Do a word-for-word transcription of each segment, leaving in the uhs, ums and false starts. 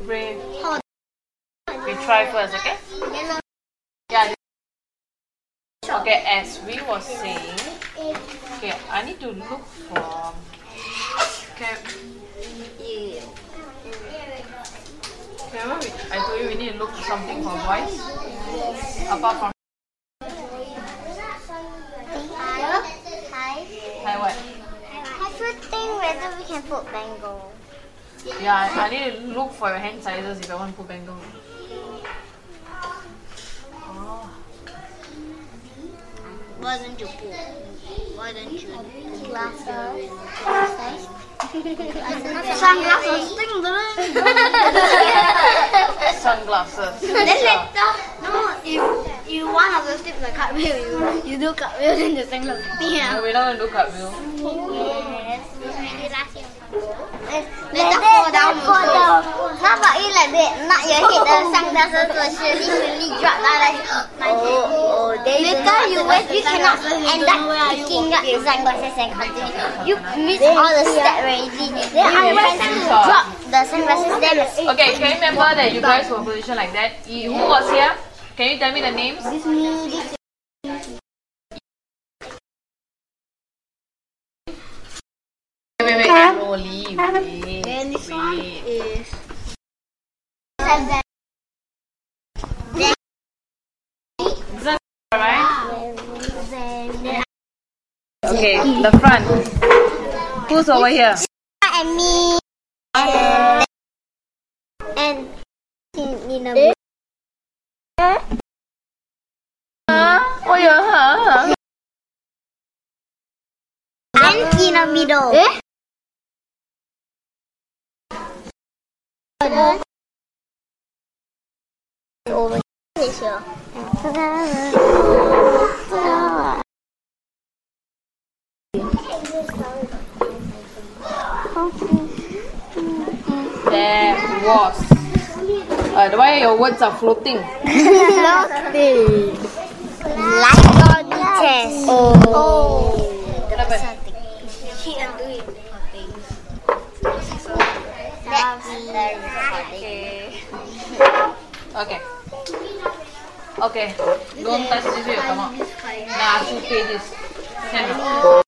brave. We try first, okay? Yeah. Okay, as we were saying, okay, I need to look for. Okay. Remember, I told you we need to look for something for boys. Apart from. Hi, what? I should think whether we can put bangle. Yeah, I need to look for your hand sizes if I want to put bangle. Oh. Why don't you put? Why don't you put glasses? Sunglasses. Sunglasses. Then later, no, if you want to skip the cartwheel, you you do cartwheel then the sunglasses. Yeah. No, we're not gonna do cartwheel. Yes. Later fall down. Fall down. How about you like that? Not your head, the sunglasses will surely surely drop down like my head. Oh, later you wait, you cannot end up picking up the sunglasses and continue. You miss all the steps already. Then I went to drop the sunglasses. Then Okay, can you remember that you guys were positioned like that? Who was here? Can you tell me the names? this me, this Wait, wait, wait. Slowly. Wait. Then this one Wait. is. Is that right? Okay, the front. Who's over here? And me. And in a middle. Oh yeah. And in the middle. Over here. There was. Uh, why your words are floating? Floating. Like body test. Oh. Kenapa? She can do it. That's very Okay. Okay. Don't touch this way. Come on. Now I should pay this. Can you?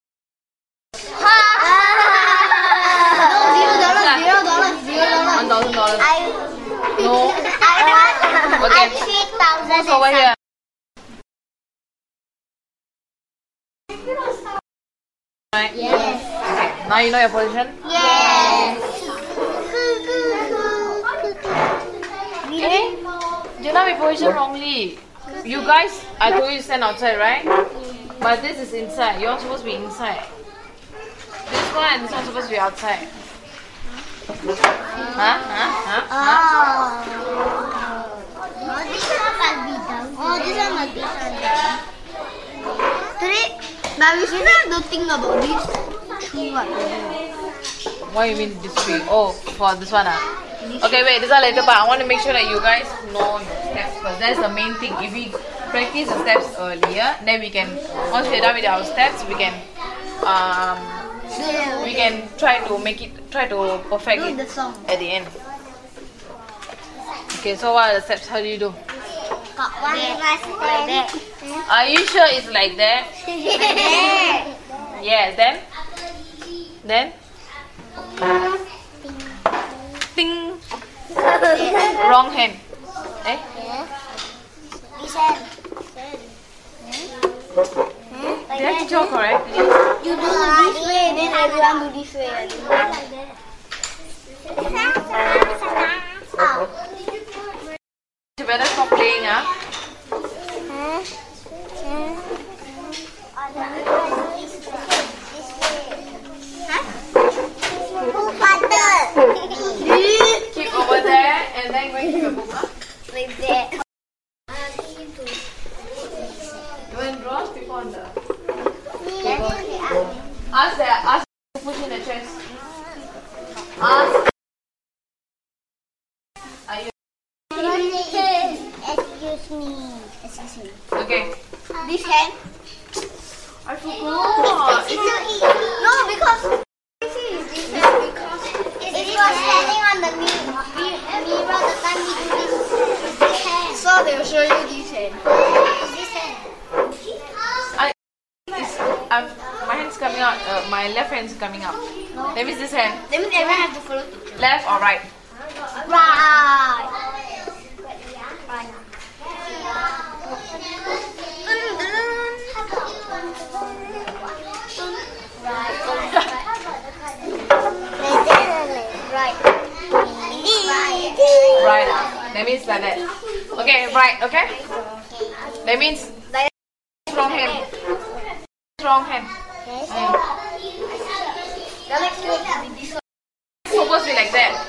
One thousand dollars. No. Okay. three thousand. Who's over here? Right? Yes. Okay. Now you know your position? Yes. Eh? Do not be positioned wrongly. You guys, I told you to stand outside, right? But this is inside. You're supposed to be inside. This one and this one supposed to be outside. Huh? Huh? Huh? Huh? Oh. This one must be down. Oh, this one must be down. Three. But we still have to think about this. Two what? What do you mean this way? Oh, for this one ah. Okay, wait, this one later, but I want to make sure that you guys know your steps first. That's the main thing. If we practice the steps earlier, then we can, once we're done with our steps, we can, um, we can try to make it, try to perfect it at the end. Okay, so what are the steps? How do you do? Got one like that. Are you sure it's like that? Yeah, then? Then? Ting! Wrong hand. Eh? This hand. Did I teach you correctly? You do this way, then everyone do this way. You better stop playing, ah. Keep over there and then go and keep your book, huh? Like that. You want to draw people on the table? Ask that, ask to push in the chest. Ask. Are you Excuse me. Excuse me. okay? This hand. I forgot. It's so easy. No, because this is this hand because if you are standing on the mirror, will show you this hand. This hand. I, it's, um, my hand's coming out. Uh, my left hand's coming out. No. That means this hand. That means everyone has to follow teacher. Left or right? Right. Right. Right. Right. That means like that. Okay, right. Okay. That means wrong hand. Wrong hand. Mm. The next one will be this one. It's supposed to be like that.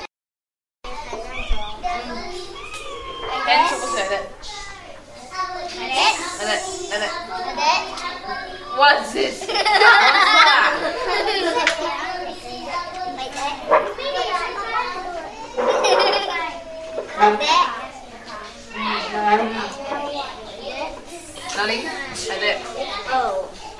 Hand's supposed to be like that. Like that. Like that. Like that. Like that. What's this? What's that? Like that. Like that. Darling, like that. Oh.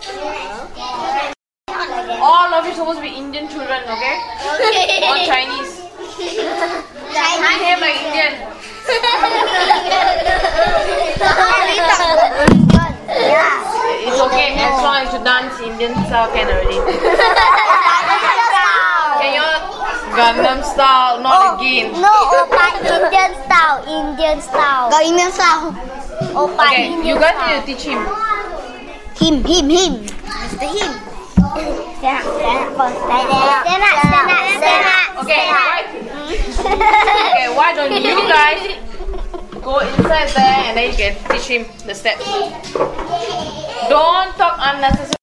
All of you supposed to be Indian children, okay? Okay. Or Chinese. Behave like Indian. Yeah. It's okay as long as you dance Indian style can already. Can you Gangnam style, not again. No, Oppa Indian style, Indian style. Go Indian style. Oppa Okay, Indian you guys style. need to teach him. Him, him, him. Mister Him. Stand up, stand up first. Stand up, stand up, stand up. Okay, why? Okay, why don't you guys go inside there and then you can teach him the steps. Don't talk unnecessary.